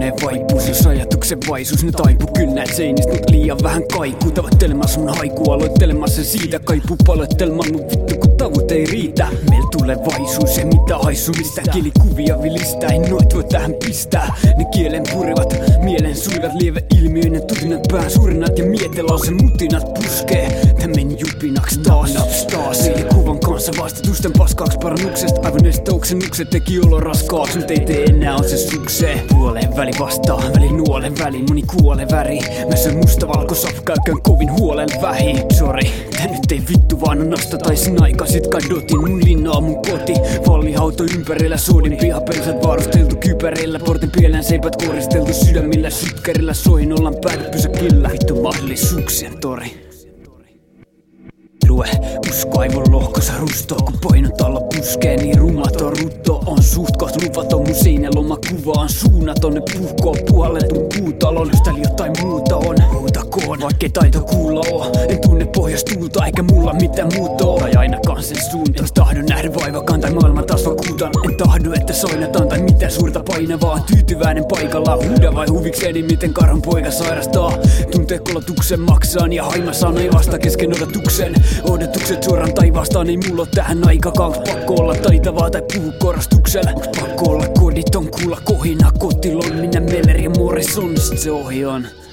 menee vaipuus, jos ajatuksen vaisuus. Ne taipuu kyllä näet seinistä, mut liian vähän kaikuu. Tavoittelemaan sun haikua, aloittelemaan sen siitä. Kaipuu paloittelemaan, mut vittu kun tavut ei riitä. Meil tulee vaisuus, ei mitään haisu mistään. Kielikuvia vilistää, ei noit voi tähän pistää. Ne kielen purivat, mielen suivat lieve ilmiöinen. Tutinat pään surinat ja mietelausen mutinat puskee. Tän meni jupinaks taas. Kuvan kanssa vastatusten paskaaksi parannuksesta. Aivan estouksennukset teki olo raskaaksi. Mut ei tee enää on se suksee. Puoleen väli vastaa, väli nuolen väli. Moni kuole väri. Mä söin mustavalkosafkaa, käyn kovin huolen vähi. Sori, tää nyt ei vittu vaan on nasta. Taisin aika sit kadotin mun linnaa mun koti. Vallihauto ympärillä, soodin pihapensat varusteltu kypäreillä. Portin pielän seipät koristeltu sydämillä. Sytkärillä soihin ollaan pääty pysäkillä. Vittu mahdollisuuksien tori. Lue, usko aivon lohkossa rustoo, kun painot alla puskee, niin rumaton rutto on suht koht luvaton. Mun seinäloma kuva on suunnaton, ne puhkoo puhalletun puutalon. Jos täällä jotain muuta on, huutakoon, vaikkei taito kuulla oo. En tunne pohjastuulta eikä mulla mitään muuta oo. Tai ainakaan sen suuntaan. En tahdo nähdä vaivakaan tai maailman taas vakuutan. En tahdo, että soinataan tai mitään suurta painavaa. Tyytyväinen paikallaan, huuda vai huvikseni, miten karhun poika sairastaa. Tuntee kolotuksen maksaan ja haimasaan ei vasta kesken odotuksen. Odotukset suoraan taivaastaan, ei mulla oo tähän aikakaan. Onks pakko olla taitavaa tai puhu korostuksella? Onks pakko olla koditon kuulla kohina kotilon? Minä Meller ja Morrison, sit se ohi on.